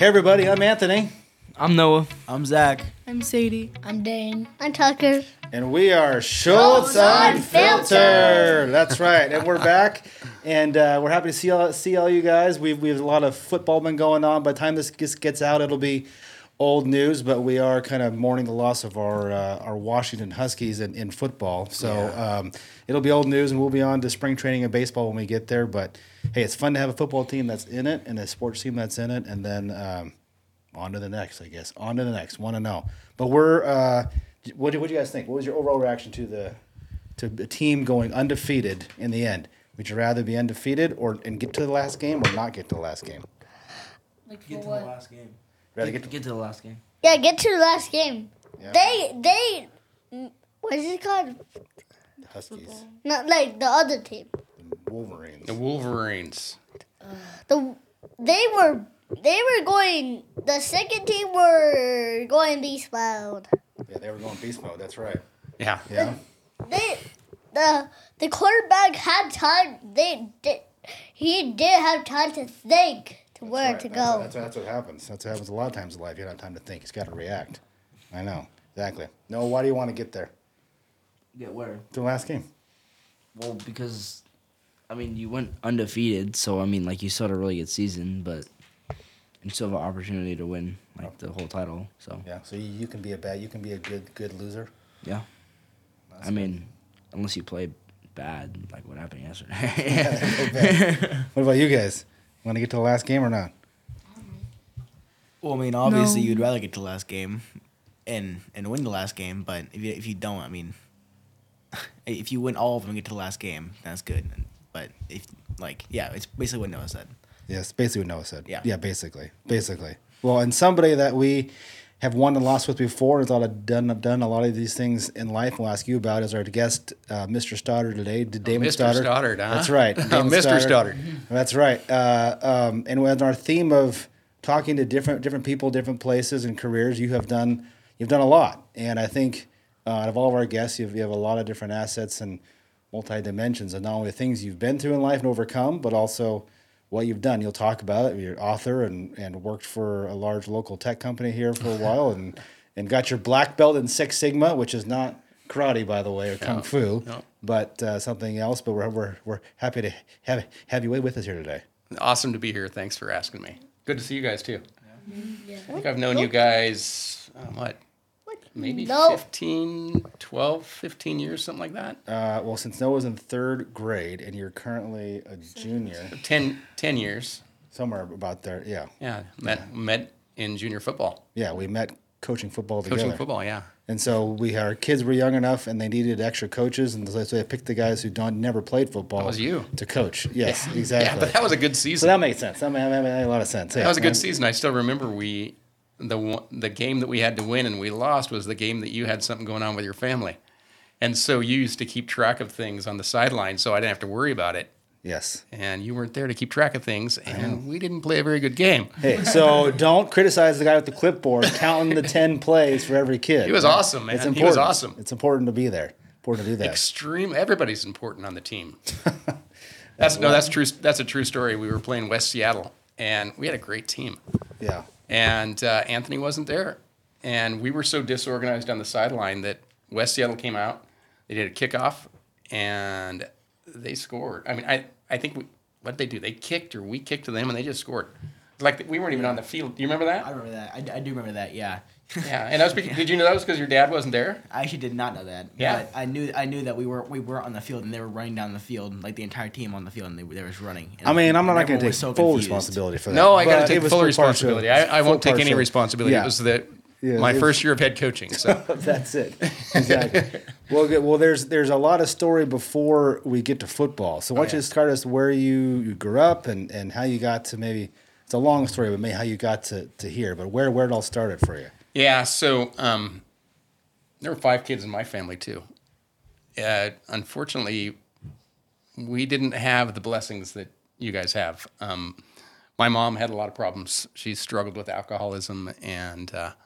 Hey everybody, I'm Anthony. I'm Noah. I'm Zach. I'm Sadie. I'm Dane. I'm Tucker. And we are Schultz Unfiltered. That's right. And we're back. And we're happy to see all you guys. We have a lot of football been going on. By the time this gets out, it'll be old news. But we are kind of mourning the loss of our Washington Huskies in football. So it'll be old news, and we'll be on to spring training and baseball when we get there. But, hey, it's fun to have a football team that's in it and a sports team that's in it. And then on to the next, I guess. On to the next. Want to know. But we're what do you guys think? What was your overall reaction to the team going undefeated in the end? Would you rather be undefeated and get to the last game or not get to the last game? Get to the last game. Rather Get to the last game. Yeah, get to the last game. Yeah. They what is it called? Huskies. Not like the other team. The Wolverines. The Wolverines. They were going. The second team were going beast mode. Yeah, they were going beast mode. That's right. Yeah. Yeah. The quarterback had time. He did have time to think to where to go. That's what happens. That's what happens a lot of times in life. You don't have time to think. He's got to react. I know. Exactly. No, why do you want to get there? Get where? To the last game. Well, because, I mean, you went undefeated, so, I mean, like, you still had a really good season, but you still have an opportunity to win, like, the whole title, so. Yeah. So you can be a good loser. Yeah. That's I mean, unless you play bad, like what happened yesterday. What about you guys? Want to get to the last game or not? Well, I mean, obviously No. you'd rather get to the last game and win the last game, but if you don't, I mean, if you win all of them and get to the last game, that's good. But it's basically what Noah said. Yes, basically what Noah said. Yeah. Yeah, basically. Well, and somebody that we have won and lost with before and thought done a lot of these things in life we'll ask you about is our guest, Mr. Stoddard today. Damon Mr. Stoddard. Stoddard, huh? That's right. Damon Mr. Stoddard. That's right. And with our theme of talking to different people, different places and careers, you've done a lot. And I think out of all of our guests, you have a lot of different assets and multi-dimensions of not only the things you've been through in life and overcome, but also what you've done. You'll talk about it. You're an author and worked for a large local tech company here for a while and got your black belt in Six Sigma, which is not karate, by the way, or kung fu, but something else. But we're happy to have you with us here today. Awesome to be here. Thanks for asking me. Good to see you guys, too. I think I've known you guys, maybe 15 years, something like that? Well, since Noah's in third grade and you're currently a junior. 10 years. Somewhere about there, yeah. Yeah, met in junior football. Yeah, we met coaching football together. Coaching football, yeah. And so our kids were young enough and they needed extra coaches, and so they picked the guys who never played football. That was you. To coach. Yes, exactly. Yeah, but that was a good So season. that makes sense. That made a lot of sense. That was a good season. I still remember the game that we had to win and we lost was the game that you had something going on with your family. And so you used to keep track of things on the sideline so I didn't have to worry about it. Yes. And you weren't there to keep track of things, and we didn't play a very good game. Hey, so don't criticize the guy with the clipboard counting the 10 plays for every kid. He was awesome, man. It's He important. was awesome. It's important to be there. Important to do that. Extreme. Everybody's important on the team. That's true. That's a true story. We were playing West Seattle, and we had a great team. Yeah. And Anthony wasn't there, and we were so disorganized on the sideline that West Seattle came out. They did a kickoff, and they scored. I mean, I think what did they do? They kicked or we kicked to them, and they just scored. Like we weren't even on the field. Do you remember that? I remember that. I do remember that. Yeah. Yeah, and did you know that was because your dad wasn't there? I actually did not know that. Yeah. But I knew that we were on the field and they were running down the field, like the entire team on the field, and they were running. And I mean, I'm not going to everyone take was so full confused. responsibility for that. No, I got But to it take was full partial- responsibility. I won't take any partial. responsibility. Yeah. It was Yeah, my it was- first year of head coaching. So That's it. Exactly. Well, good. Well, there's a lot of story before we get to football. So why don't you start us where you grew up and how you got to maybe, it's a long story, but maybe how you got to here. But where it all started for you. yeah, so there were 5 kids in my family too. Unfortunately, we didn't have the blessings that you guys have. My mom had a lot of problems. She struggled with alcoholism and had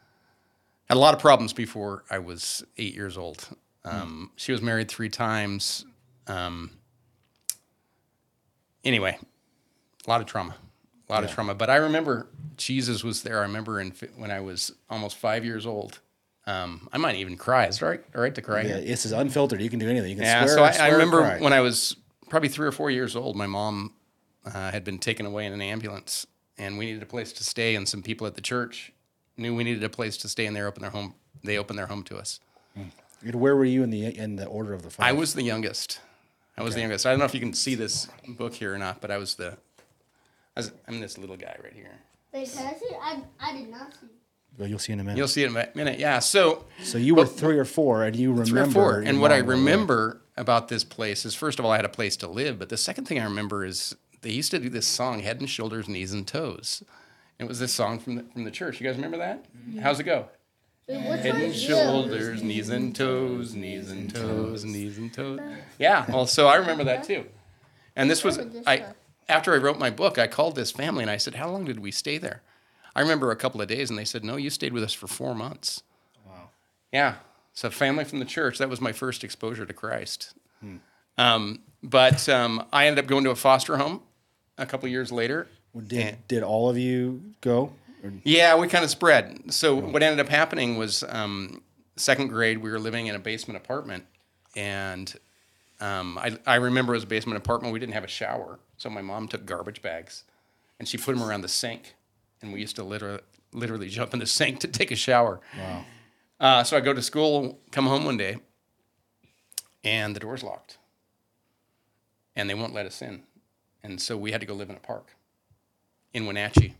a lot of problems before I was 8 years old. She was married 3 times. Anyway, a lot of trauma. a lot of trauma. But I remember Jesus was there. I remember when I was almost 5 years old. I might even cry. Is it all right to cry? Yeah, this is unfiltered. You can do anything. You can Yeah, swear. so I remember cry. when I was probably 3 or 4 years old, my mom had been taken away in an ambulance, and we needed a place to stay, and some people at the church knew we needed a place to stay, and they opened their home to us. And where were you in the order of the five? I was the youngest. I don't know if you can see this book here or not, but I'm this little guy right here. Wait, can I see? I did not see. Well, you'll see in a minute. You'll see it in a minute. Yeah. So you were 3 or 4, and you remember. 3 or 4. your And what I mom went away. remember about this place is, first of all, I had a place to live. But the second thing I remember is they used to do this song, Head and Shoulders, Knees and Toes. It was this song from the church. You guys remember that? How's it go? Wait, which Head one and is shoulders, knees and toes, knees and toes, knees and toes. Yeah, well, so I remember that too. And this was, after I wrote my book, I called this family and I said, how long did we stay there? I remember a couple of days, and they said, no, you stayed with us for 4 months. Wow. Yeah, so family from the church, that was my first exposure to Christ. But I ended up going to a foster home a couple of years later. Did all of you go? Or- Yeah, we kind of spread. So what ended up happening was second grade, we were living in a basement apartment. And I remember it was a basement apartment. We didn't have a shower. So my mom took garbage bags and she put them around the sink. And we used to literally jump in the sink to take a shower. Wow. So I go to school, come home one day, and the door's locked. And they won't let us in. And so we had to go live in a park in Wenatchee.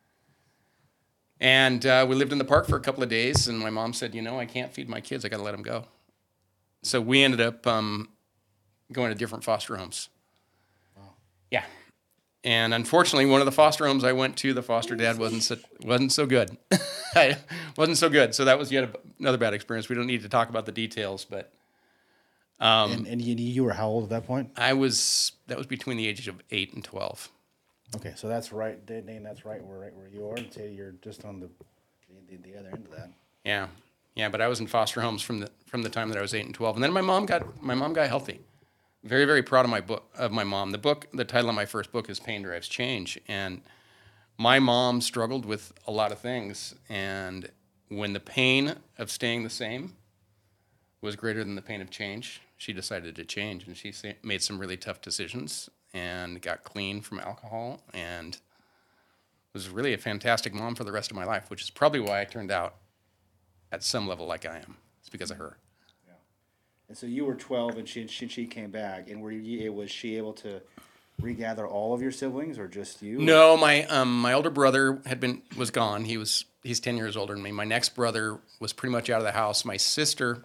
And we lived in the park for a couple of days, and my mom said, I can't feed my kids. I got to let them go. So we ended up going to different foster homes. Wow. Yeah. And unfortunately, one of the foster homes I went to, the foster dad wasn't so good. Wasn't so good. So that was yet another bad experience. We don't need to talk about the details, but... and you were how old at that point? that was between the ages of 8 and 12. Okay, so that's right, Dane. That's right where you are. And say you're just on the other end of that. Yeah, but I was in foster homes from the time that I was 8 and 12, and then my mom got healthy. Very, very proud of my mom. The title of my first book is Pain Drives Change, and my mom struggled with a lot of things, and when the pain of staying the same was greater than the pain of change, she decided to change, and she made some really tough decisions and got clean from alcohol and was really a fantastic mom for the rest of my life, which is probably why I turned out at some level like I am. It's because of her. Yeah. And so you were 12, and she came back, and was she able to regather all of your siblings, or just you? No, my older brother was gone. He's 10 years older than me. My next brother was pretty much out of the house. My sister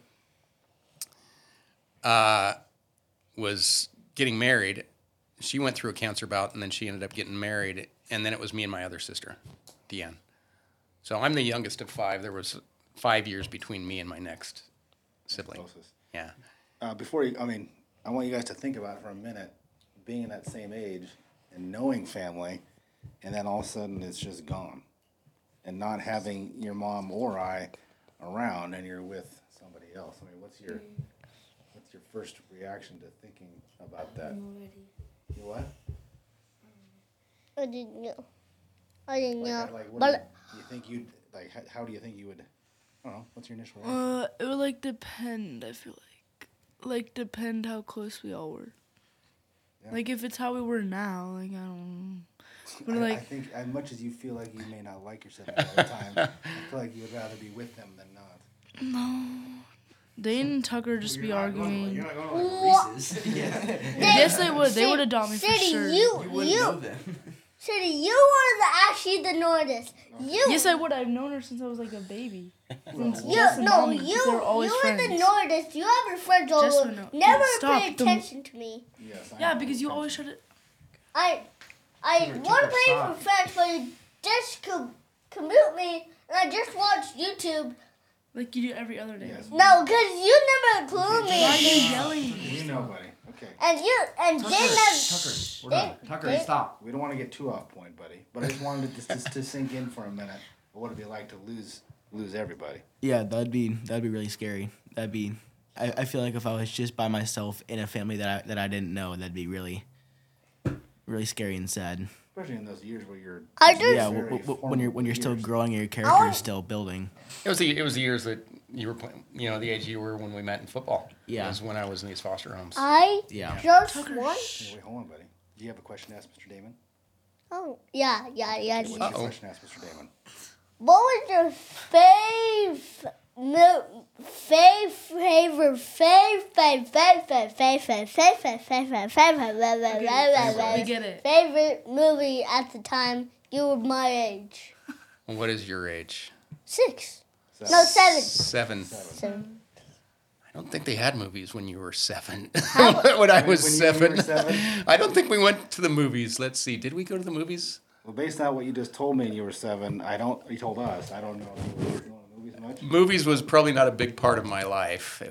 was getting married. She went through a cancer bout, and then she ended up getting married, and then it was me and my other sister, Deanne. So I'm the youngest of 5. There was 5 years between me and my next sibling. Closest. Yeah. I want you guys to think about it for a minute, being in that same age and knowing family, and then all of a sudden it's just gone, and not having your mom or I around, and you're with somebody else. I mean, what's your first reaction to thinking about that? You what? I didn't know. I didn't know. You think you'd how do you think you would? I don't know. What's your initial reaction? It would depend. I feel depend how close we all were. Yeah. If it's how we were now, I don't know. But I think as much as you feel like you may not like yourself all the time, I feel like you would rather be with them than not. No. Dane and Tucker just be arguing. You're not going to Reese's. Yes, they would. They would adopt me for City, sure. you wouldn't know them. City, you were actually the Nordist. Yes, I would. I've known her since I was a baby. Since You Jess and Mommy, 'cause you they were always were friends. the Nordist. You have your friends all Jess over. would know. Never Stop. paid attention to me. Yes. Yeah, because you always try to. I want to play for friends, but you just commute me, and I just watched YouTube. Like you do every other day. Yes. No, because you never include me. Why are you yelling at me? You know, buddy. Okay. And then Tucker, we're done. Tucker, they- stop. We don't want to get too off point, buddy. But I just wanted to sink in for a minute. What it'd be like to lose everybody. Yeah, that'd be really scary. I feel like if I was just by myself in a family that I didn't know, that'd be really really scary and sad. Especially in those years where you're. I just Yeah, when you're still growing and your character is still building. It was the years that you were playing, the age you were when we met in football. Yeah. It was when I was in these foster homes. I Yeah. just Tucker, want. Wait, hold on, buddy. Do you have a question to ask Mr. Damon? Oh yeah. What's your Uh-oh. question to ask Mr. Damon? What was your favorite we get it. favorite movie at the time you were my age? What is your age? 6. No, 7. 7. 7. I don't think they had movies when you were 7. How- when I was When you 7. were 7? I don't think we went to the movies. Let's see. Did we go to the movies? Well, based on what you just told me, and you were 7. You told us. I don't know if you were going to movies much. Movies was probably not a big part of my life.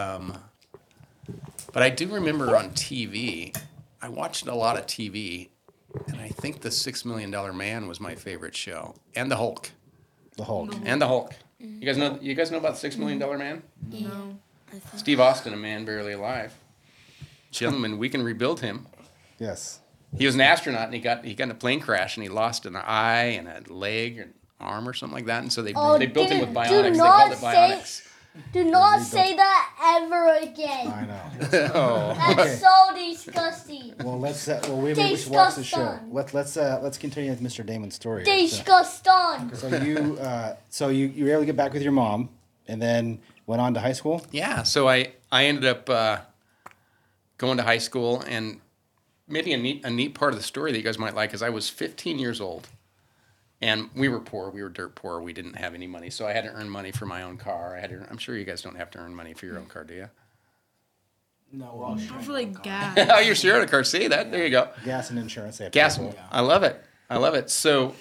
But I do remember on TV, I watched a lot of TV, and I think The $6 Million Man was my favorite show, and The Hulk. The Hulk. And The Hulk. You guys know about $6 Million Man? No. Steve Austin, a man barely alive. Gentlemen, we can rebuild him. Yes. He was an astronaut, and he got in a plane crash, and he lost an eye and a leg and arm or something like that, and so they built him with bionics. They called it bionics. Do not say that ever again. I know. Oh. That's so disgusting. Well, we should watch the show. Disgusting. Let's continue with Mr. Damon's story. Disgusting. So you were able to get back with your mom, and then went on to high school. Yeah, so I ended up going to high school, and maybe a neat part of the story that you guys might like is I was 15 years old, and we were poor. We were dirt poor. We didn't have any money, so I had to earn money for my own car. I'm sure you guys don't have to earn money for your own car, do you? No, we're all For like gas. Oh, you're sharing a car. See that? There you go. Gas and insurance. They have Gas. people. I love it. So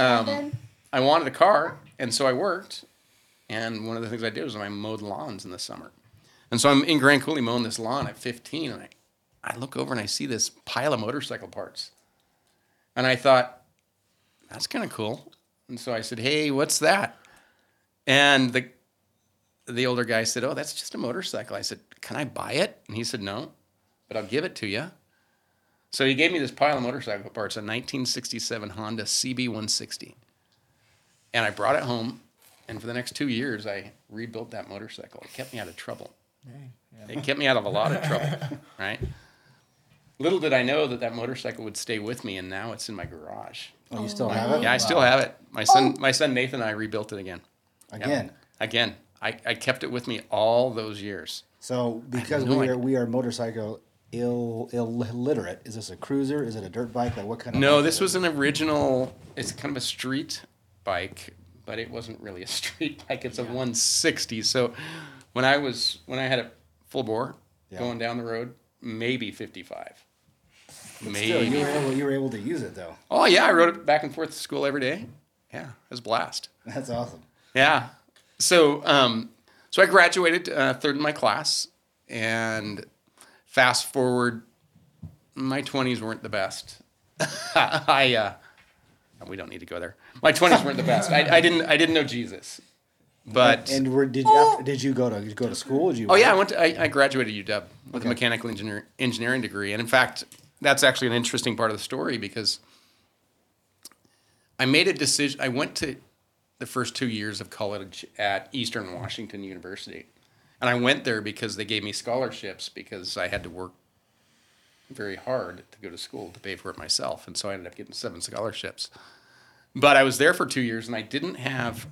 I wanted a car, and so I worked. And one of the things I did was I mowed lawns in the summer. And so I'm in Grand Coulee mowing this lawn at 15, and I look over and I see this pile of motorcycle parts. And I thought, that's kind of cool. And so I said, hey, what's that? And the older guy said, oh, that's just a motorcycle. I said, can I buy it? And he said, no, but I'll give it to you. So he gave me this pile of motorcycle parts, a 1967 Honda CB160. And I brought it home. And for the next 2 years, I rebuilt that motorcycle. It kept me out of trouble. It kept me out of a lot of trouble, right? Little did I know that motorcycle would stay with me, and now it's in my garage. Oh, you still have it? Yeah, I still have it. My son Nathan and I rebuilt it again. Again. Yep. Again. I kept it with me all those years. So because no idea. we are motorcycle illiterate, is this a cruiser? Is it a dirt bike? Like what kind of? No, bike this is was it? an original. It's kind of a street bike, but it wasn't really a street bike. It's a 160. So when I had it full bore going down the road, maybe 55. But Maybe. still, you were able to use it though. Oh yeah, I rode it back and forth to school every day. Yeah, it was a blast. That's awesome. Yeah. So I graduated third in my class, and fast forward, my 20s weren't the best. We don't need to go there. My 20s weren't the best. I didn't know Jesus, but Did you go to school? Did you? oh yeah, I graduated UW with a mechanical engineering degree, and in fact, that's actually an interesting part of the story because I made a decision. I went to the first 2 years of college at Eastern Washington University, and I went there because they gave me scholarships because I had to work very hard to go to school to pay for it myself, and so I ended up getting 7 scholarships. But I was there for 2 years, and I didn't have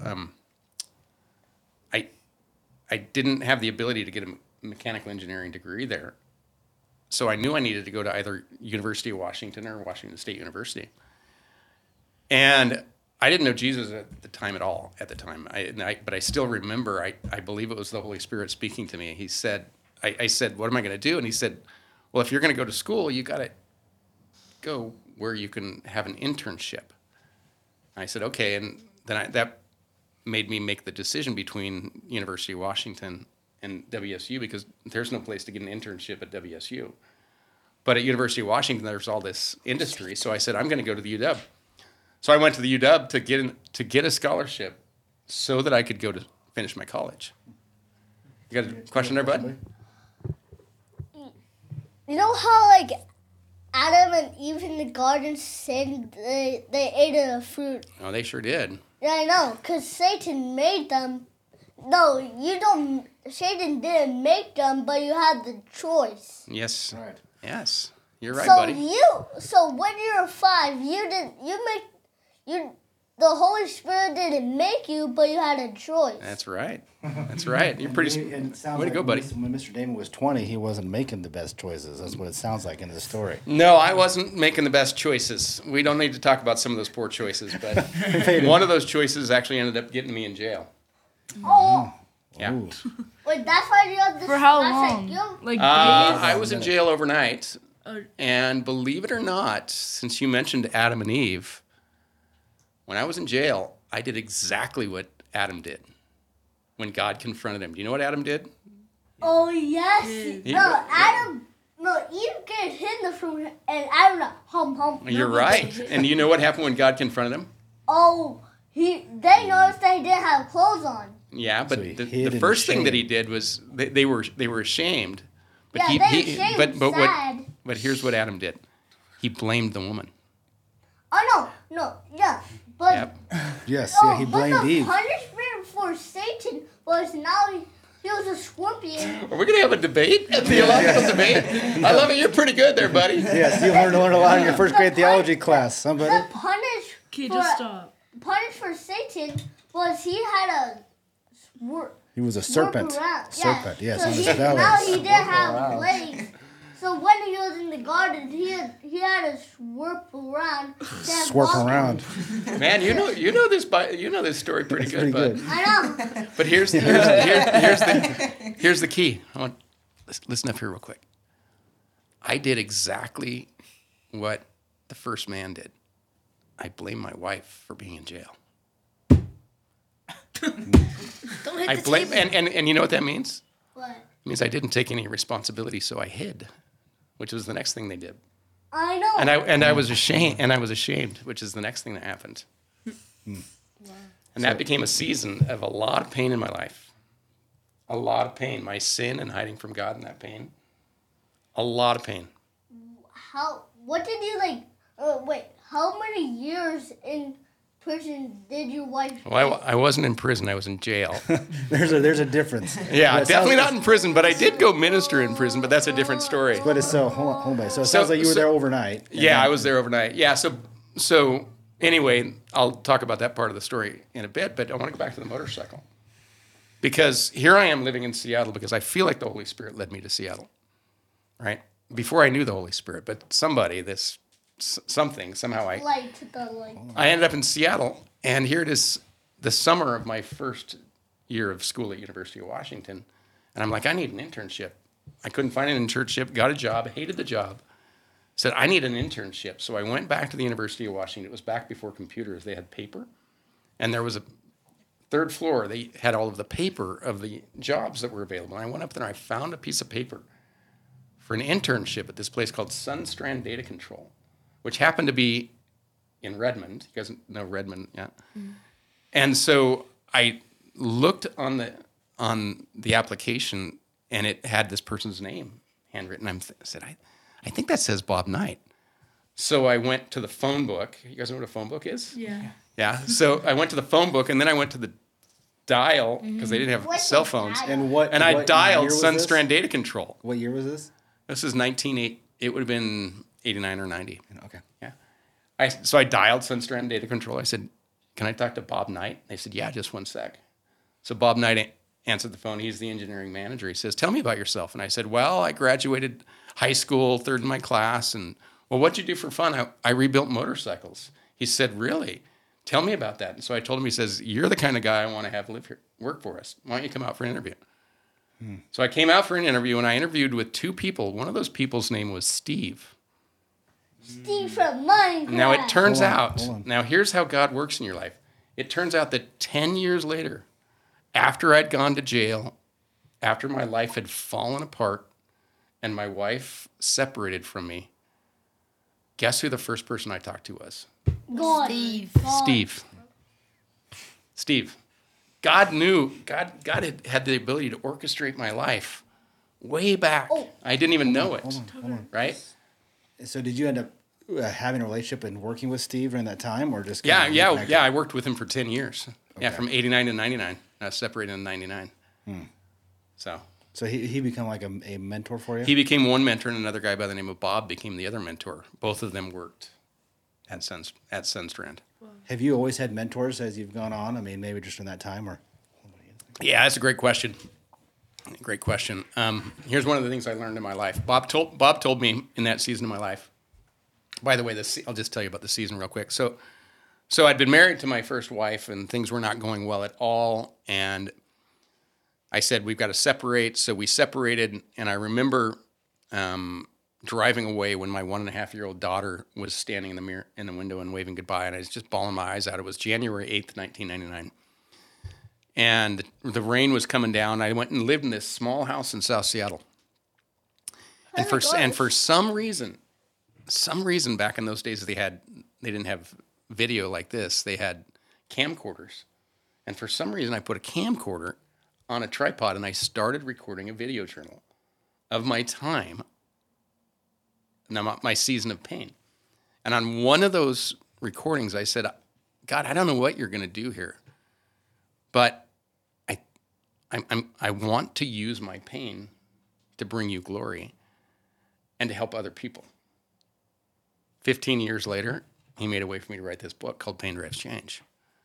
I didn't have the ability to get a mechanical engineering degree there. So I knew I needed to go to either University of Washington or Washington State University. And I didn't know Jesus at the time at all, but I still remember, I believe it was the Holy Spirit speaking to me. He said, I said, what am I going to do? And he said, well, if you're going to go to school, you got to go where you can have an internship. I said, okay. And then that made me make the decision between University of Washington and WSU because there's no place to get an internship at WSU. But at University of Washington, there's all this industry. So I said, I'm going to go to the UW. So I went to the UW to get a scholarship so that I could go to finish my college. You got a question there, bud? You know how like Adam and Eve in the garden sinned, they ate of the fruit. Oh, they sure did. Yeah, I know, because Satan made them. No, you don't. Satan didn't make them, but you had the choice. Yes. Right. Yes. You're right, So buddy. so when you were 5, the Holy Spirit didn't make you, but you had a choice. That's right. That's right. You're pretty. And it sounds Way to like go, buddy. When Mr. Damon was 20, he wasn't making the best choices. That's what it sounds like in the story. No, I wasn't making the best choices. We don't need to talk about some of those poor choices, but one of those choices actually ended up getting me in jail. Oh, Yeah. Ooh. wait, that's why you have this. For how that's long? Like, Like I was in jail overnight, Oh. and believe it or not, since you mentioned Adam and Eve, when I was in jail, I did exactly what Adam did when God confronted him. Do you know what Adam did? oh yes. He- Eve get hidden from him, and Adam like, hum. You're right. And you know what happened when God confronted him? Oh, they noticed that he didn't have clothes on. Yeah, but So he the hid in first thing that he shame. did was they were ashamed. But Yeah, they were ashamed, sad. but here's what Adam did. He blamed the woman. Oh no, yeah, but Yep. Yes, oh, yeah, he but blamed the Eve. punishment for Satan was now he was a scorpion. Are we gonna have a debate? A theological debate? I love it. You're pretty good there, buddy. Yes, you learned a lot in your first grade theology class. Somebody. The punish Okay, for just stop. punish for Satan was he had a He was a work serpent. around. Serpent, yes, So on his now belly. he didn't have legs. So when he was in the garden, he had to swerp around. to have Swerp walking. around. Man, you know this story pretty That's good, pretty bud. good. I know. But here's the key. I want listen up here real quick. I did exactly what the first man did. I blame my wife for being in jail. Don't hit I the blame table. and you know what that means? What? It means I didn't take any responsibility, so I hid, which was the next thing they did. I know. And I was ashamed, which is the next thing that happened. And that became a season of a lot of pain in my life. A lot of pain. My sin and hiding from God in that pain. A lot of pain. What did you like? Wait. How many years in prison did your wife? Well, I wasn't in prison. I was in jail. There's a difference. Yeah, But it definitely sounds- not in prison, but I did go minister in prison, but that's a different story. But it's so hold on. So it sounds like you were there overnight. Yeah, I was there overnight. Yeah, so anyway, I'll talk about that part of the story in a bit, but I want to go back to the motorcycle. Because here I am living in Seattle because I feel like the Holy Spirit led me to Seattle, right? Before I knew the Holy Spirit, but somehow I ended up in Seattle, and here it is, the summer of my first year of school at University of Washington, and I'm like, I need an internship. I couldn't find an internship, got a job, hated the job, said, I need an internship. So I went back to the University of Washington. It was back before computers. They had paper, and there was a third floor. They had all of the paper of the jobs that were available. And I went up there, and I found a piece of paper for an internship at this place called Sunstrand Data Control, which happened to be in Redmond. You guys know Redmond, yeah? Mm. And so I looked on the application, and it had this person's name handwritten. I said, I think that says Bob Knight. So I went to the phone book. You guys know what a phone book is? Yeah. Yeah. So I went to the phone book, and then I went to the dial because they didn't have What's cell the phones. dial? And what? And I what dialed year was Sunstrand this? Data Control. What year was this? This is 1980. It would have been 89 or 90. Okay. Yeah. So I dialed Sunstrand Data Control. I said, can I talk to Bob Knight? They said, yeah, just one sec. So Bob Knight answered the phone. He's the engineering manager. He says, tell me about yourself. And I said, well, I graduated high school, third in my class. And, well, what'd you do for fun? I rebuilt motorcycles. He said, really? Tell me about that. And so I told him, he says, you're the kind of guy I want to have live here, work for us. Why don't you come out for an interview? So I came out for an interview, and I interviewed with two people. One of those people's name was Steve. Steve from Minecraft. Now it turns Hold on, out, hold on. now here's how God works in your life. It turns out that 10 years later, after I'd gone to jail, after my life had fallen apart and my wife separated from me, guess who the first person I talked to was? God. Steve. God. Steve. God knew, God had the ability to orchestrate my life way back. Oh. I didn't even know it, right? So did you end up having a relationship and working with Steve during that time, or just Yeah, kind of yeah, reconnected? yeah. I worked with him for 10 years. Yeah, Okay. from 89 to 99. I separated in 99. So So he become like a mentor for you? he became one mentor, and another guy by the name of Bob became the other mentor. Both of them worked at Sunstrand. Have you always had mentors as you've gone on? I mean, maybe just in that time, or Yeah, that's a great question. Great question. Here's one of the things I learned in my life. Bob told me in that season of my life. By the way, I'll just tell you about the season real quick. So I'd been married to my first wife, and things were not going well at all. And I said, we've got to separate. So we separated, and I remember driving away when my 1.5-year-old daughter was standing in the window and waving goodbye, and I was just bawling my eyes out. It was January 8th, 1999. And the rain was coming down. I went and lived in this small house in South Seattle. And for some reason back in those days they didn't have video like this. They had camcorders. And for some reason I put a camcorder on a tripod and I started recording a video journal of my time, my season of pain. And on one of those recordings I said, God, I don't know what you're going to do here, but I want to use my pain to bring you glory and to help other people. 15 years later, he made a way for me to write this book called Pain Drives Change.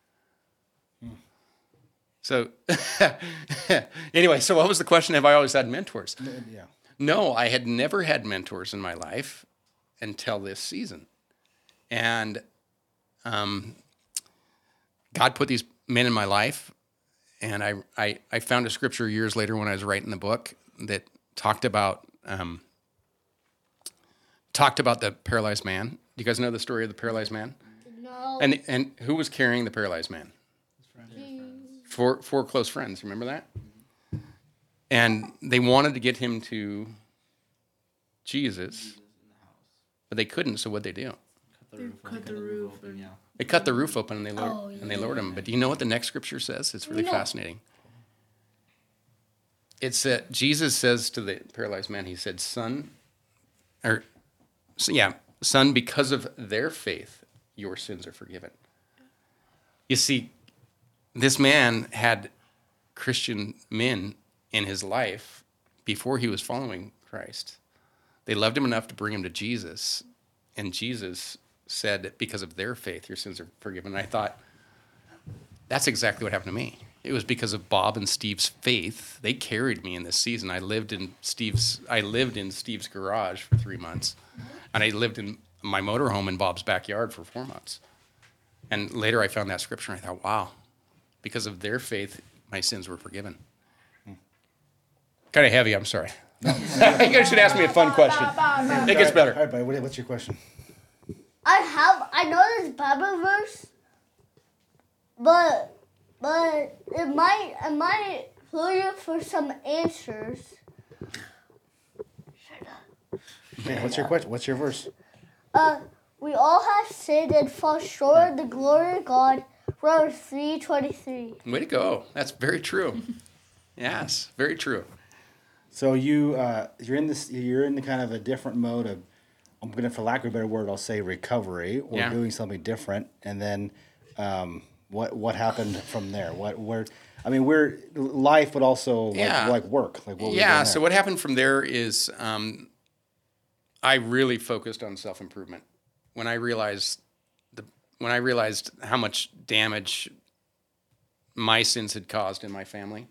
So anyway, so what was the question? Have I always had mentors? yeah. No, I had never had mentors in my life until this season. And God put these men in my life. And I found a scripture years later when I was writing the book that talked about the paralyzed man. Do you guys know the story of the paralyzed man? No. And who was carrying the paralyzed man? Four close friends. Remember that? And they wanted to get him to Jesus, but they couldn't. So what'd they do? They cut the roof. And They cut the roof open and they lowered him. But do you know what the next scripture says? It's really fascinating. It's that Jesus says to the paralyzed man, he said, son, because of their faith, your sins are forgiven. You see, this man had Christian men in his life before he was following Christ. They loved him enough to bring him to Jesus, and Jesus said that because of their faith, your sins are forgiven. And I thought, that's exactly what happened to me. It was because of Bob and Steve's faith. They carried me in this season. I lived in Steve's garage for 3 months, and I lived in my motorhome in Bob's backyard for 4 months. And later I found that scripture, and I thought, wow, because of their faith, my sins were forgiven. Kind of heavy, I'm sorry. You guys should ask me a fun question. It gets better. All right, buddy. What's your question? I know this Bible verse, but it might clue you for some answers. Okay, what's your question? What's your verse? We all have sinned and fall short of the glory of God. Romans 3:23. Way to go. That's very true. Yes, very true. So you're in the kind of a different mode of, I'm gonna, for lack of a better word, I'll say recovery, or Yeah. doing something different, and then what happened from there? We're life, but also like work. Like what were you doing there? So what happened from there is I really focused on self-improvement. When I realized how much damage my sins had caused in my family,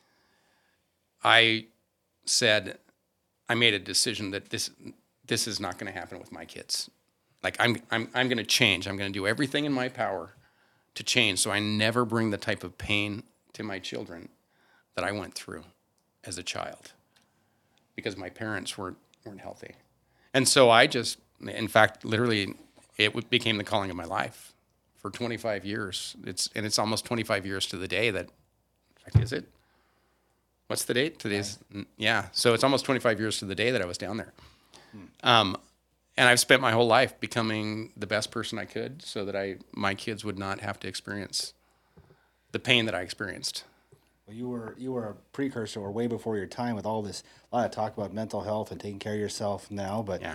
I made a decision that this is not going to happen with my kids. Like I'm going to change. I'm going to do everything in my power to change, so I never bring the type of pain to my children that I went through as a child, because my parents weren't healthy. And so in fact, literally, it became the calling of my life for 25 years. It's almost 25 years to the day that, in fact, is it? What's the date? Today's, yeah. So it's almost 25 years to the day that I was down there. And I've spent my whole life becoming the best person I could so that my kids would not have to experience the pain that I experienced. Well, you were a precursor, or way before your time, with all this, a lot of talk about mental health and taking care of yourself now. But Yeah.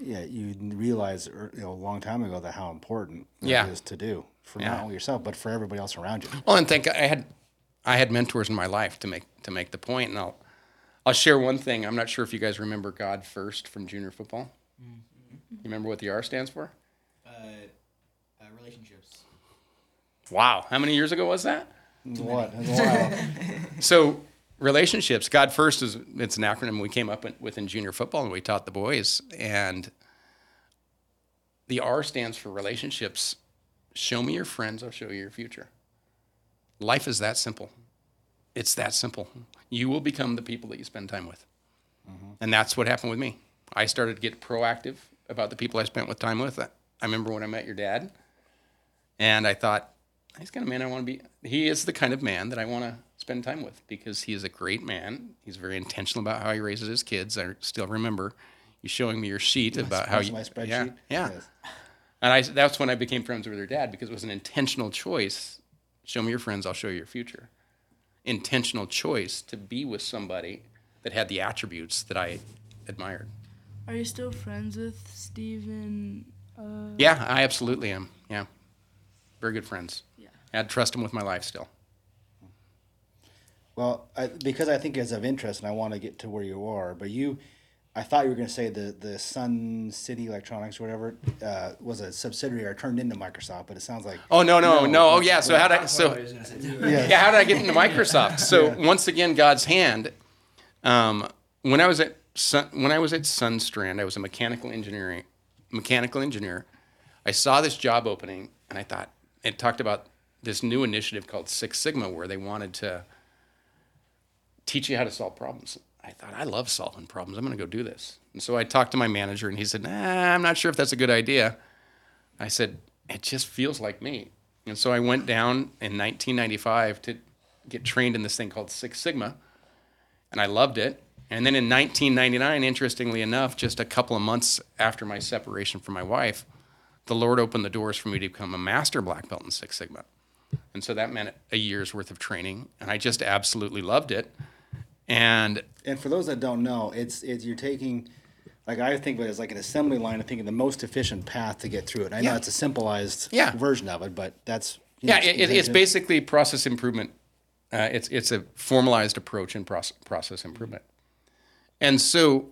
you realize a long time ago that how important Yeah. it is to do for Yeah. not only yourself but for everybody else around you. Well, and I had mentors in my life to make the point, and I'll share one thing. I'm not sure if you guys remember God First from junior football. You remember what the R stands for? Relationships. Wow, how many years ago was that? What? It's a while. So relationships, God First it's an acronym we came up with in junior football, and we taught the boys. And the R stands for relationships. Show me your friends, I'll show you your future. Life is that simple. It's that simple. You will become the people that you spend time with. And that's what happened with me. I started to get proactive about the people I spent with time with. I remember when I met your dad, and I thought, he's the kind of man I want to be. He is the kind of man that I want to spend time with because he is a great man. He's very intentional about how he raises his kids. I still remember you showing me your sheet about how you. My spreadsheet. Yeah. Yes. And that's when I became friends with your dad because it was an intentional choice. Show me your friends, I'll show you your future. Intentional choice to be with somebody that had the attributes that I admired. Are you still friends with Steven? Yeah, I absolutely am. Yeah. Very good friends. Yeah. I'd trust him with my life still. Well, because I think it's of interest, and I want to get to where you are. But I thought you were going to say the Sun City Electronics or whatever was a subsidiary or turned into Microsoft, but it sounds like Oh no. Oh yeah. So how did I? That's So what I was gonna say too. how did I get into Microsoft? So once again, God's hand. When I was at Sunstrand, I was a mechanical engineer. I saw this job opening, and I thought it talked about this new initiative called Six Sigma, where they wanted to teach you how to solve problems. I thought, I love solving problems. I'm going to go do this. And so I talked to my manager, and he said, I'm not sure if that's a good idea. I said, it just feels like me. And so I went down in 1995 to get trained in this thing called Six Sigma, and I loved it. And then in 1999, interestingly enough, just a couple of months after my separation from my wife, the Lord opened the doors for me to become a master black belt in Six Sigma. And so that meant a year's worth of training, and I just absolutely loved it. And for those that don't know, it's you're taking, like I think of it as like an assembly line. I think of the most efficient path to get through it. I know it's a simplified version of it, but that's it's basically process improvement. It's a formalized approach in process improvement. And so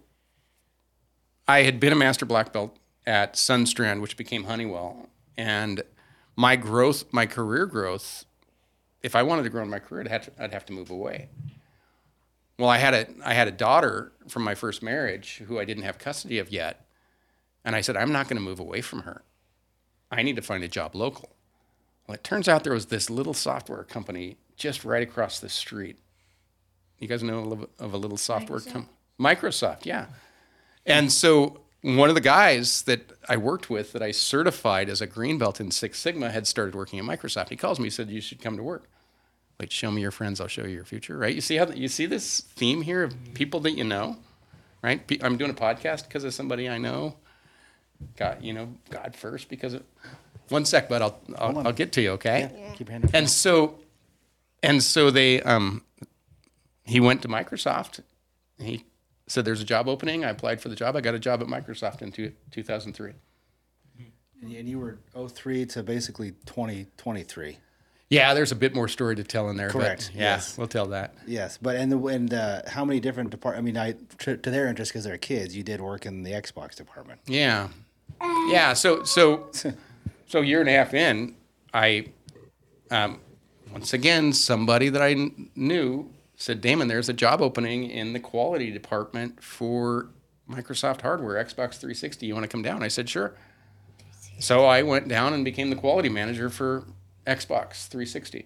I had been a master black belt at Sunstrand, which became Honeywell, and my career growth, if I wanted to grow in my career, I'd have to move away. Well, I had a daughter from my first marriage who I didn't have custody of yet, and I said, I'm not going to move away from her. I need to find a job local. Well, it turns out there was this little software company just right across the street. You guys know of a little software company? Microsoft, yeah. And so one of the guys that I worked with that I certified as a green belt in Six Sigma had started working at Microsoft. He calls me, he said, you should come to work. Like, show me your friends, I'll show you your future, right? You see this theme here of people that you know, right? I'm doing a podcast because of somebody I know. God first because of... One sec, bud, I'll get to you, okay? Yeah. Keep your hand up. And so they he went to Microsoft. He said there's a job opening. I applied for the job. I got a job at Microsoft in 2003. And you were 03 to basically 2023. Yeah, there's a bit more story to tell in there. Correct. But yeah, Yes. we'll tell that. Yes, but how many different departments? I mean, to their interest because they're kids, you did work in the Xbox department. Yeah. So year and a half in, I once again somebody that I knew said, Damon, there's a job opening in the quality department for Microsoft hardware, Xbox 360. You want to come down? I said, sure. So I went down and became the quality manager for Xbox 360.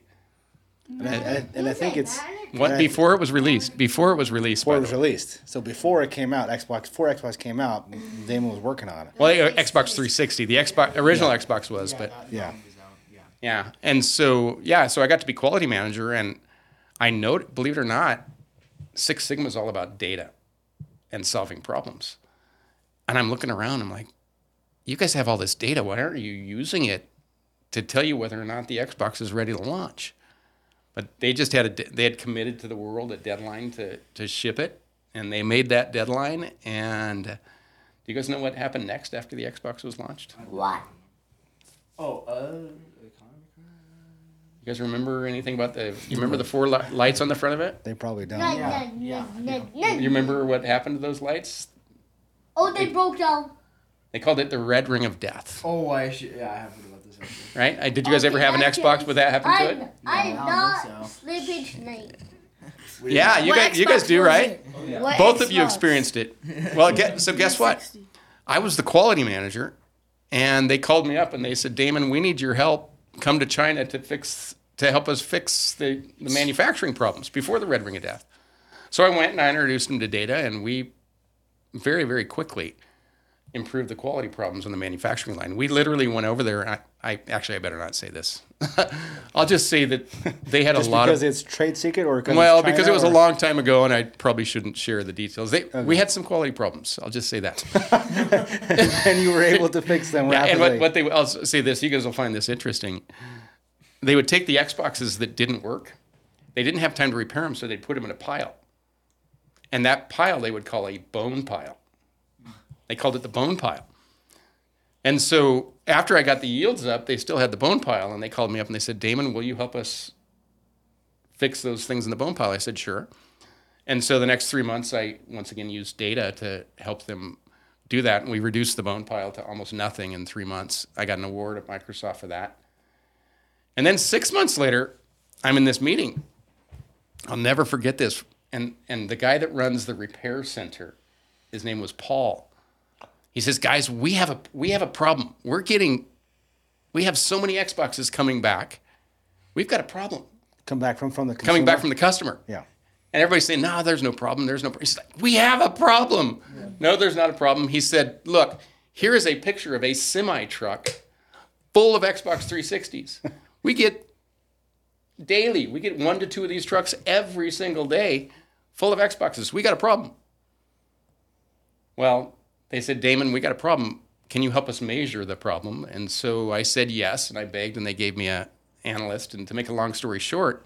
And I think it's Before it was released. Before it was released. So before it came out, Xbox came out, Damon was working on it. Well, Xbox 360. The original Xbox was, but yeah. And so I got to be quality manager, and I know, believe it or not, Six Sigma is all about data and solving problems. And I'm looking around, I'm like, you guys have all this data. Why aren't you using it to tell you whether or not the Xbox is ready to launch? But they just they had committed to the world a deadline to ship it, and they made that deadline. And you guys know what happened next after the Xbox was launched? What? You guys remember anything about you remember the four lights on the front of it? They probably don't. You remember what happened to those lights? Oh, they broke down. They called it the red ring of death, Oh, I have heard about this actually. right? Did you guys ever have an Xbox with that happen to it? I'm No, I not don't think sleeping tonight. Yeah, you guys do, right? What Both of you Xbox? experienced it. Well, so guess what? I was the quality manager, and they called me up and they said, Damon, we need your help. Come to China to help us fix the manufacturing problems before the red ring of death. So I went and I introduced them to data, and we very, very quickly improved the quality problems on the manufacturing line. We literally went over there. I better not say this. I'll just say that they had Just a lot because of. it's trade secret or because Well, it's China, because it was a or- long time ago, and I probably shouldn't share the details. We had some quality problems. I'll just say that. and you were able to fix them Yeah, rapidly. and I'll say this. You guys will find this interesting. They would take the Xboxes that didn't work. They didn't have time to repair them, so they'd put them in a pile. And that pile they would call a bone pile. They called it the bone pile. And so after I got the yields up, they still had the bone pile, and they called me up and they said, Damon, will you help us fix those things in the bone pile? I said, sure. And so the next 3 months, I once again used data to help them do that, and we reduced the bone pile to almost nothing in 3 months. I got an award at Microsoft for that. And then 6 months later, I'm in this meeting. I'll never forget this. And the guy that runs the repair center, his name was Paul. He says, guys, we have a problem. We have so many Xboxes coming back. We've got a problem. Come back from the consumer? Coming back from the customer. Yeah. And everybody's saying, no, there's no problem. There's no problem. He's like, we have a problem. Yeah. No, there's not a problem. He said, look, here is a picture of a semi-truck full of Xbox 360s. We get 1 to 2 of these trucks every single day full of Xboxes. We got a problem. Well, they said, Damon, we got a problem. Can you help us measure the problem? And so I said yes, and I begged, and they gave me an analyst. And to make a long story short,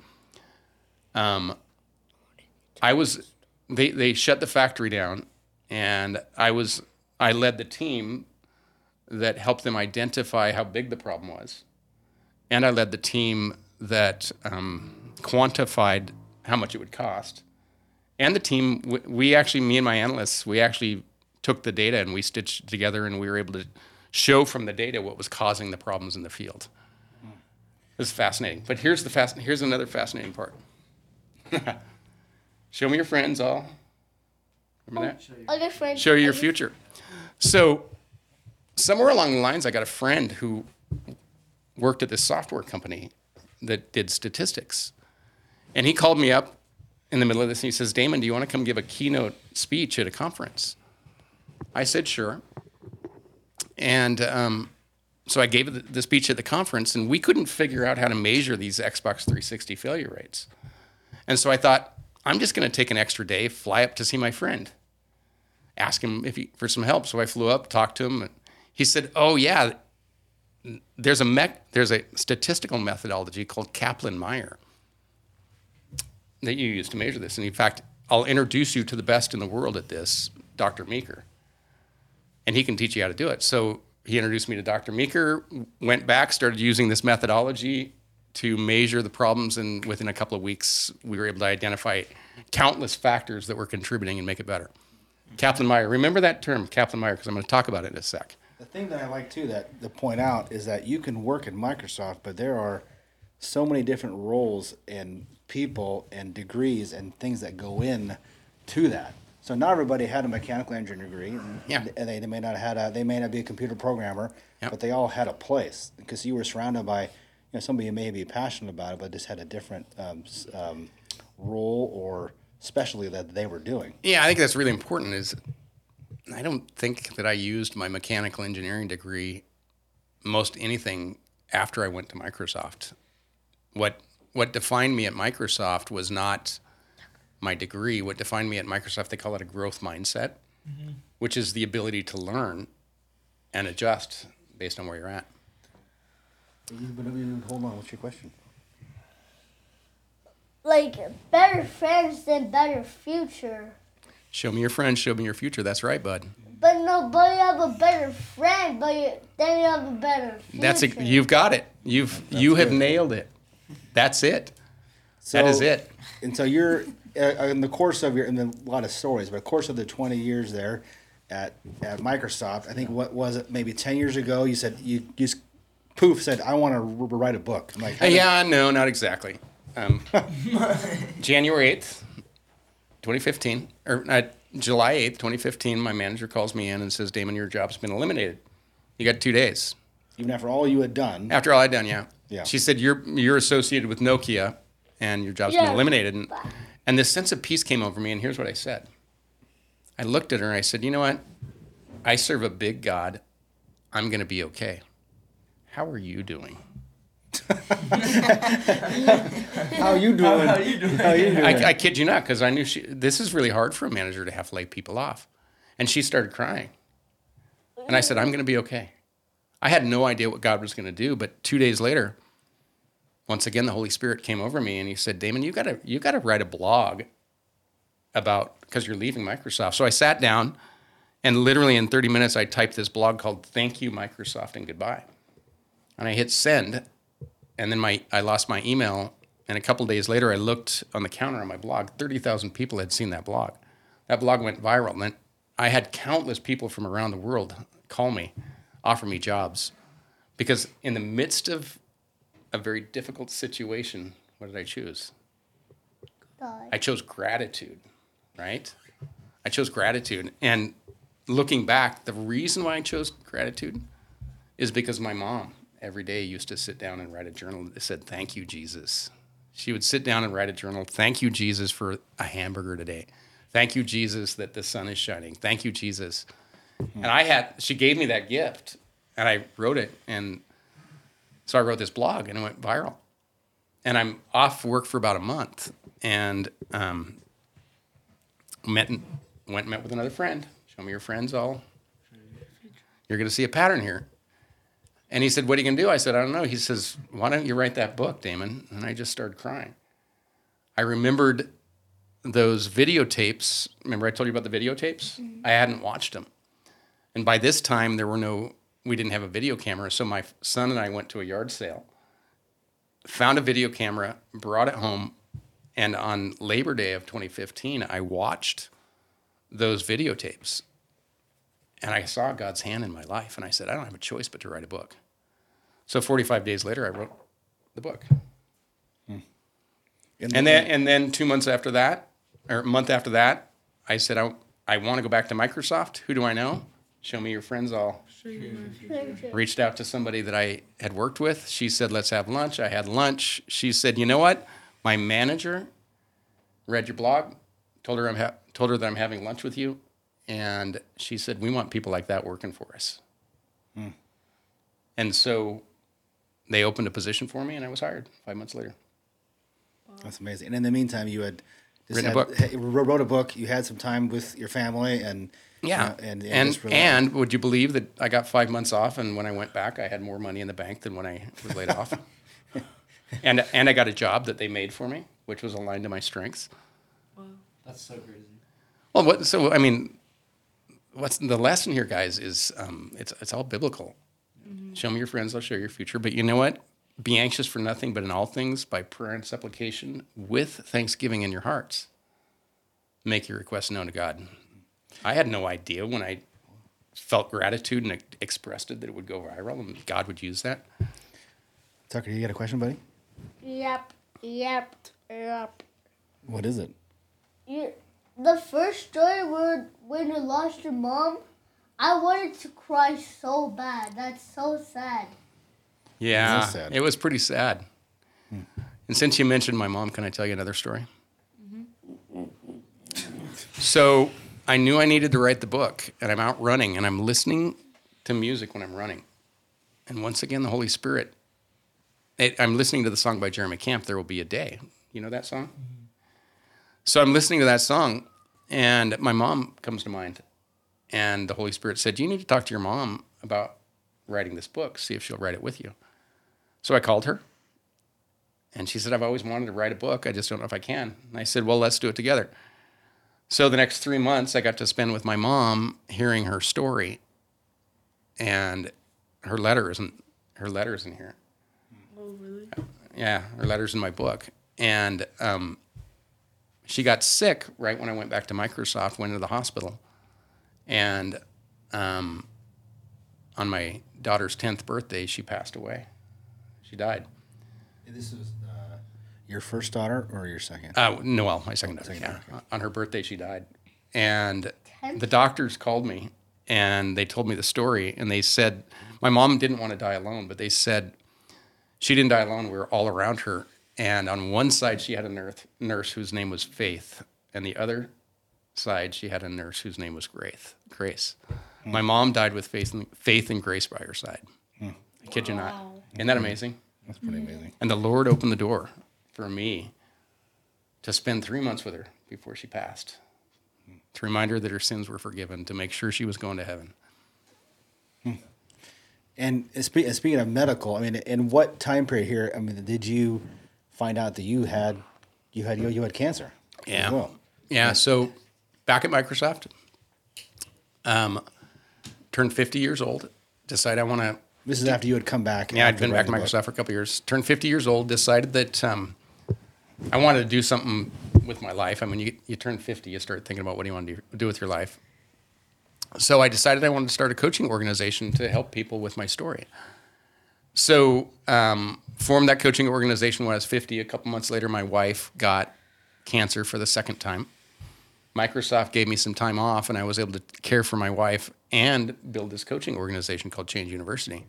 they shut the factory down, and I led the team that helped them identify how big the problem was. And I led the team that quantified how much it would cost. And the team, me and my analysts, we actually took the data and we stitched it together, and we were able to show from the data what was causing the problems in the field. It was fascinating. But here's another fascinating part. Show me your friends all. Remember that? Other friends. Show you your future. So somewhere along the lines, I got a friend who worked at this software company that did statistics. And he called me up in the middle of this, and he says, Damon, do you want to come give a keynote speech at a conference? I said, sure. And so I gave the speech at the conference, and we couldn't figure out how to measure these Xbox 360 failure rates. And so I thought, I'm just going to take an extra day, fly up to see my friend, ask him for some help. So I flew up, talked to him, and he said, oh, yeah, there's a statistical methodology called Kaplan-Meier that you use to measure this. And in fact, I'll introduce you to the best in the world at this, Dr. Meeker. And he can teach you how to do it. So he introduced me to Dr. Meeker, went back, started using this methodology to measure the problems, and within a couple of weeks, we were able to identify countless factors that were contributing and make it better. Kaplan-Meier, remember that term, Kaplan-Meier, because I'm going to talk about it in a sec. The thing that I like too to point out is that you can work at Microsoft, but there are so many different roles and people and degrees and things that go in to that. So not everybody had a mechanical engineering degree, and Yeah. they may not be a computer programmer, Yeah. but they all had a place because you were surrounded by somebody who may be passionate about it, but just had a different role or specialty that they were doing. Yeah, I think that's really important. I don't think that I used my mechanical engineering degree most anything after I went to Microsoft. What defined me at Microsoft was not my degree. What defined me at Microsoft, they call it a growth mindset, which is the ability to learn and adjust based on where you're at. Hold on, what's your question? Like better friends than better future. Show me your friends, show me your future. That's right, bud. but nobody have a better friend, then you have a better future. You've got it. You have good. nailed it. That's it. So, That is it. And so you're in the course of a lot of stories, but the course of the 20 years there at Microsoft, I think what was it, maybe 10 years ago, you said you just poof said, I want to write a book. I'm like, No, not exactly. January 8th, 2015, or July 8th, 2015, my manager calls me in and says, Damon, your job's been eliminated. You got 2 days. even after all you had done. After all I'd done, yeah. Yeah. She said, you're associated with Nokia and your job's been eliminated. And this sense of peace came over me, and here's what I said. I looked at her and I said, you know what? I serve a big God. I'm going to be okay. How are you doing? How you doing? I kid you not, because I knew this is really hard for a manager to have to lay people off. And she started crying. And I said, I'm going to be okay. I had no idea what God was going to do, but 2 days later, once again, the Holy Spirit came over me and he said, Damon, you got to write a blog about, because you're leaving Microsoft. So I sat down and literally in 30 minutes, I typed this blog called Thank You, Microsoft, and Goodbye. And I hit send, and then I lost my email. And a couple days later, I looked on the counter on my blog. 30,000 people had seen that blog. That blog went viral. And then I had countless people from around the world call me, offer me jobs. Because in the midst of a very difficult situation, what did I choose? God. I chose gratitude, right? I chose gratitude. And looking back, the reason why I chose gratitude is because my mom every day used to sit down and write a journal that said, thank you, Jesus. She would sit down and write a journal, thank you, Jesus, for a hamburger today. Thank you, Jesus, that the sun is shining. Thank you, Jesus. And she gave me that gift, and I wrote it. And so I wrote this blog, and it went viral. And I'm off work for about a month, and met with another friend. Show me your friends all. You're going to see a pattern here. And he said, what are you going to do? I said, I don't know. He says, why don't you write that book, Damon? And I just started crying. I remembered those videotapes. Remember I told you about the videotapes? Mm-hmm. I hadn't watched them. And by this time, we didn't have a video camera. So my son and I went to a yard sale, found a video camera, brought it home. And on Labor Day of 2015, I watched those videotapes. And I saw God's hand in my life. And I said, I don't have a choice but to write a book. So 45 days later, I wrote the book. And then 2 months after that, or a month after that, I said, I want to go back to Microsoft. Who do I know? Show me your friends all. Reached out to somebody that I had worked with. She said, let's have lunch. I had lunch. She said, you know what? My manager read your blog, told her that I'm having lunch with you. And she said, we want people like that working for us. And so they opened a position for me, and I was hired 5 months later. That's amazing. And in the meantime, you had wrote a book. You had some time with your family, and yeah, and would you believe that I got 5 months off, and when I went back, I had more money in the bank than when I was laid off. And I got a job that they made for me, which was aligned to my strengths. Wow, that's so crazy. Well, what's the lesson here, guys? Is it's all biblical. Mm-hmm. Show me your friends, I'll show you your future. But you know what? Be anxious for nothing, but in all things, by prayer and supplication, with thanksgiving in your hearts, make your requests known to God. I had no idea when I felt gratitude and expressed it that it would go viral and God would use that. Tucker, you got a question, buddy? Yep. What is it? The first story when you lost your mom, I wanted to cry so bad. That's so sad. Yeah, That's sad. It was pretty sad. And since you mentioned my mom, can I tell you another story? Mm-hmm. So I knew I needed to write the book, and I'm out running, and I'm listening to music when I'm running. And once again, the Holy Spirit, I'm listening to the song by Jeremy Camp, There Will Be a Day. You know that song? Mm-hmm. So I'm listening to that song, and my mom comes to mind. And the Holy Spirit said, you need to talk to your mom about writing this book, see if she'll write it with you. So I called her, and she said, I've always wanted to write a book. I just don't know if I can. And I said, well, let's do it together. So the next 3 months I got to spend with my mom hearing her story, and her letters in here. Oh, really? Yeah, her letters in my book. And she got sick right when I went back to Microsoft, went to the hospital. And on my daughter's 10th birthday, she passed away. She died. This was your first daughter or your second? Noelle, my second daughter. Second Yeah. daughter, okay. On her birthday, she died. And 10th? the doctors called me and they told me the story. And they said, my mom didn't want to die alone, but they said she didn't die alone. We were all around her. And on one side, she had a nurse whose name was Faith. And the other side, she had a nurse whose name was Grace. My mom died with faith and grace by her side. I kid you not. Isn't that amazing? That's pretty amazing. And the Lord opened the door for me to spend 3 months with her before she passed, to remind her that her sins were forgiven, to make sure she was going to heaven. And speaking of medical, I mean, in what time period here? I mean, did you find out that you had cancer? Yeah. As well? Yeah. So back at Microsoft, turned 50 years old, decided I want to. This is after you had come back. Yeah, I'd after been back to writing the book. Microsoft for a couple of years. Turned 50 years old, decided that I wanted to do something with my life. I mean, you turn 50, you start thinking about what do you want to do with your life. So I decided I wanted to start a coaching organization to help people with my story. So formed that coaching organization when I was 50. A couple months later, my wife got cancer for the second time. Microsoft gave me some time off, and I was able to care for my wife and build this coaching organization called Change University.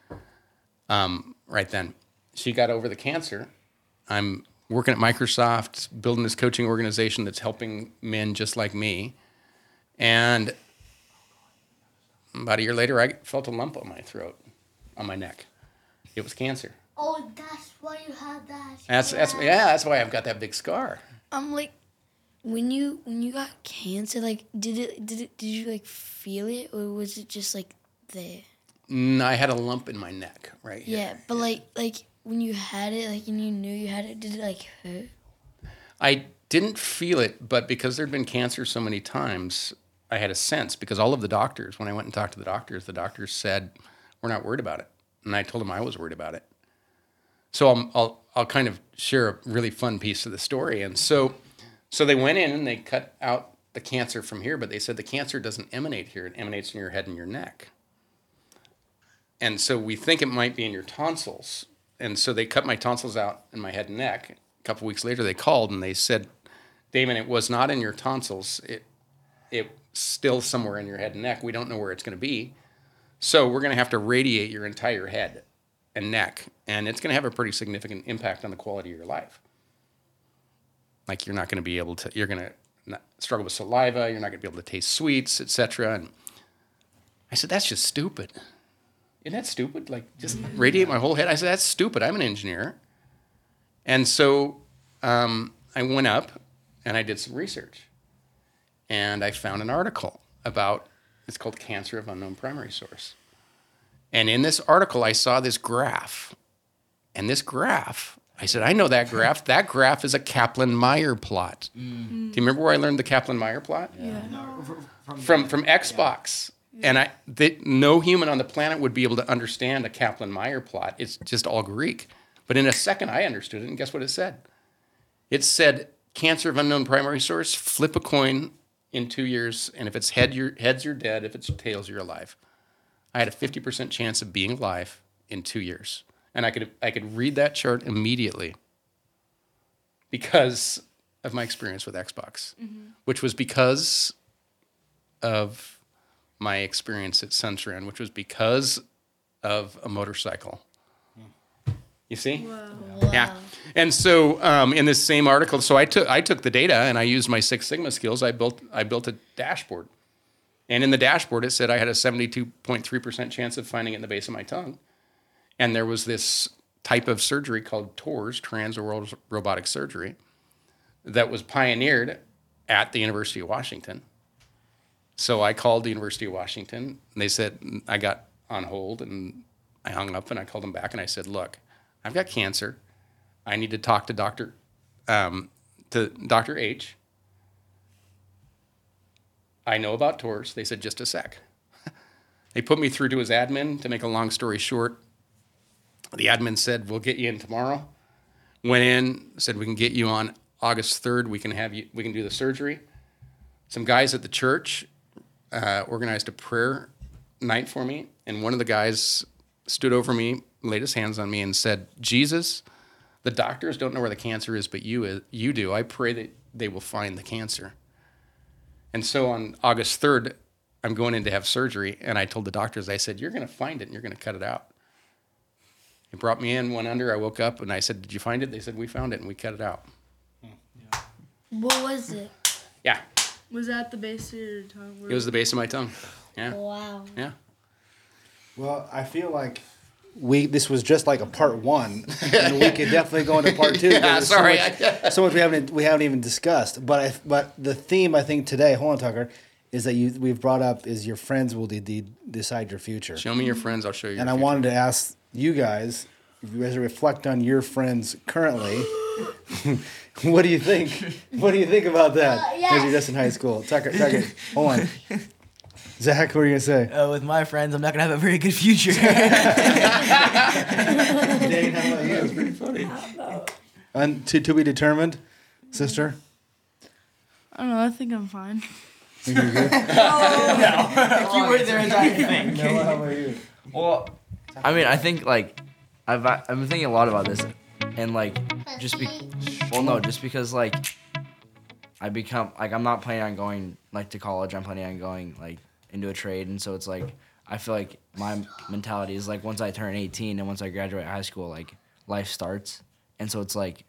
Right then, she got over the cancer. I'm working at Microsoft, building this coaching organization that's helping men just like me. And about a year later, I felt a lump on my throat, on my neck. It was cancer. Oh, that's why you had that. That's why I've got that big scar. Like, when you got cancer, like, did you like feel it, or was it just like there? I had a lump in my neck, right here. Yeah, but like when you had it, like, and you knew you had it, did it like hurt? I didn't feel it, but because there'd been cancer so many times, I had a sense, because all of the doctors, when I went and talked to the doctors said, we're not worried about it. And I told them I was worried about it. So I'll kind of share a really fun piece of the story. And so they went in and they cut out the cancer from here, but they said the cancer doesn't emanate here. It emanates in your head and your neck. And so we think it might be in your tonsils. And so they cut my tonsils out in my head and neck. A couple weeks later, they called and they said, Damon, it was not in your tonsils. It's still somewhere in your head and neck. We don't know where it's going to be. So we're going to have to radiate your entire head and neck. And it's going to have a pretty significant impact on the quality of your life. Like you're not going to be able to, you're going to struggle with saliva. You're not going to be able to taste sweets, etc. And I said, that's just stupid. Isn't that stupid? Like just radiate my whole head. I said, that's stupid. I'm an engineer. And so I went up and I did some research. And I found an article about, it's called Cancer of Unknown Primary Source. And in this article, I saw this graph. And this graph, I said, I know that graph. That graph is a Kaplan-Meier plot. Do you remember where I learned the Kaplan-Meier plot? Yeah. From Xbox. And no human on the planet would be able to understand a Kaplan-Meier plot. It's just all Greek. But in a second, I understood it. And guess what it said? It said, cancer of unknown primary source, flip a coin in 2 years. And if it's heads, you're dead. If it's tails, you're alive. I had a 50% chance of being alive in 2 years. And I could read that chart immediately because of my experience with Xbox, which was because of my experience at Suntrend, which was because of a motorcycle. You see? Wow. Yeah. And so in this same article, so I took the data and I used my Six Sigma skills. I built a dashboard. And in the dashboard, it said I had a 72.3% chance of finding it in the base of my tongue. And there was this type of surgery called TORS, transoral robotic surgery, that was pioneered at the University of Washington. So I called the University of Washington, and they said, I got on hold, and I hung up, and I called them back, and I said, look, I've got cancer. I need to talk to Dr. H. I know about tours. They said, just a sec. They put me through to his admin. To make a long story short, the admin said, we'll get you in tomorrow. Went in, said, we can get you on August 3rd. We can do the surgery. Some guys at the church organized a prayer night for me. And one of the guys stood over me, laid his hands on me and said, Jesus, the doctors don't know where the cancer is, but you do. I pray that they will find the cancer. And so on August 3rd, I'm going in to have surgery. And I told the doctors, I said, you're going to find it and you're going to cut it out. They brought me in, went under. I woke up and I said, did you find it? They said, we found it and we cut it out. What was it? Yeah. Was that the base of your tongue? It was the base of my tongue. Yeah. Wow. Yeah. Well, I feel like this was just like a part one, and we could definitely go into part two. Yeah, There's sorry. So much we haven't even discussed. But the theme I think today, hold on, Tucker, is that we've brought up is your friends will decide your future. Show me your friends. I'll show you. And I wanted to ask you guys, if you guys reflect on your friends currently, what do you think? What do you think about that? Yes. As you're just in high school, Tucker, hold on. Zach, what are you gonna say? With my friends, I'm not gonna have a very good future. Dane, how about you? That's pretty funny. And to be determined, sister. I don't know. I think I'm fine. If you were there, I think. No, how about you? Well, I mean, I think like I've been thinking a lot about this, and like just because like I'm not planning on going like to college. I'm planning on going like into a trade, and so it's like I feel like my mentality is like once I turn 18 and once I graduate high school, like life starts, and so it's like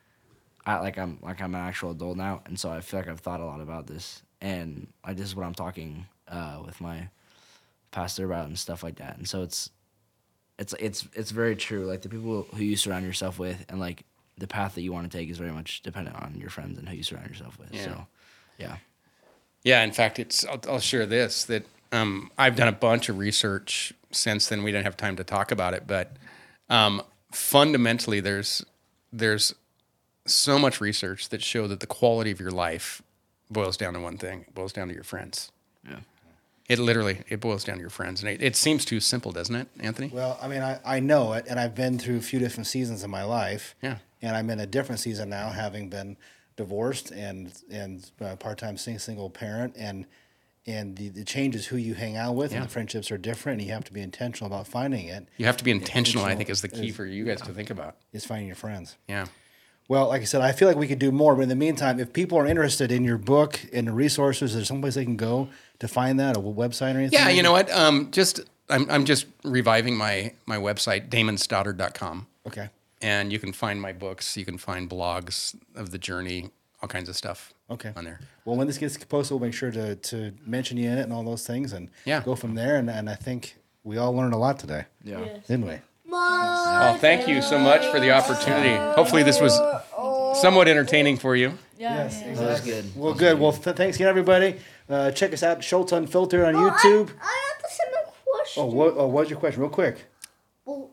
I'm an actual adult now, and so I feel like I've thought a lot about this, and this is what I'm talking with my pastor about and stuff like that, and so it's very true. Like the people who you surround yourself with, and like the path that you want to take is very much dependent on your friends and who you surround yourself with. Yeah. So, yeah. Yeah, in fact, I'll share this, that I've done a bunch of research since then. We didn't have time to talk about it, but fundamentally there's so much research that show that the quality of your life boils down to one thing. It boils down to your friends. Yeah. It boils down to your friends. And it seems too simple, doesn't it, Anthony? Well, I mean, I know it, and I've been through a few different seasons in my life. Yeah. And I'm in a different season now, having been divorced and part-time single parent, and the changes who you hang out with, Yeah. and the friendships are different, and you have to be intentional about finding it. You have to be intentional, I think, Intentional is the key is- for you guys to think about. Is finding your friends. Yeah. Well, like I said, I feel like we could do more, but in the meantime, if people are interested in your book and the resources, is there someplace they can go to find that, a website or anything? Yeah, you know what? I'm just reviving my website, damonstoddard.com. Okay. And you can find my books. You can find blogs of the journey, all kinds of stuff Okay. on there. Well, when this gets posted, we'll make sure to mention you in it and all those things, and Yeah. go from there. And I think we all learned a lot today, Yeah. didn't we? Oh, thank you so much for the opportunity. Hopefully this was somewhat entertaining for you. Yes, That was good. Well, good. Well, thanks again, everybody. Check us out, Schultz Unfiltered on YouTube. I have to send a question. What's your question, real quick? Well,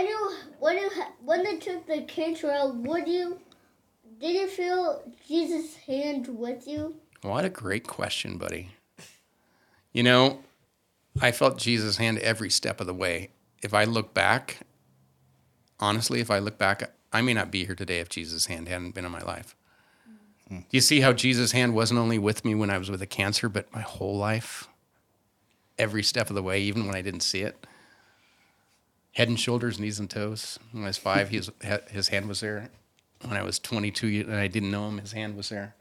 when they took the cancer out, did you feel Jesus' hand with you? What a great question, buddy. You know, I felt Jesus' hand every step of the way. If I look back, honestly, I may not be here today if Jesus' hand hadn't been in my life. Do you see how Jesus' hand wasn't only with me when I was with a cancer, but my whole life? Every step of the way, even when I didn't see it. Head and shoulders, knees and toes. When I was 5, his hand was there. When I was 22 and I didn't know him, his hand was there.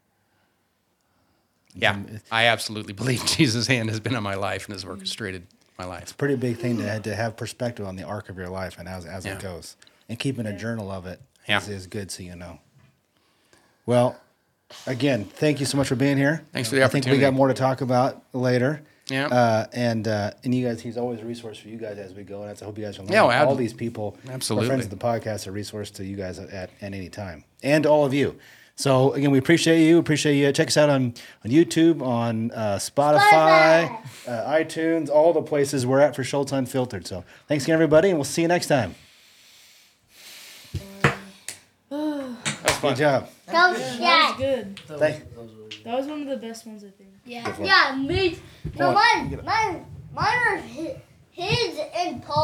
Yeah, I absolutely believe Jesus' hand has been on my life and has orchestrated my life. Pretty big thing to have perspective on the arc of your life and as Yeah. it goes, and keeping a journal of it Yeah. is good, so you know. Well, again, thank you so much for being here. Thanks for the I think we opportunity. got more to talk about later. Yeah. And you guys, he's always a resource for you guys as we go. And I hope you guys are learning. Yeah, well, all these people, absolutely. our friends of the podcast, are a resource to you guys at any time, and all of you. So again, we appreciate you. Check us out on YouTube, on Spotify, iTunes, all the places we're at for Schultz Unfiltered. So thanks again, everybody, and we'll see you next time. That was Good job. Go That was Shaq. good. Thank- That was one of the best ones, I think. Yeah. Yeah, me. No, Come on, mine are his and Paul.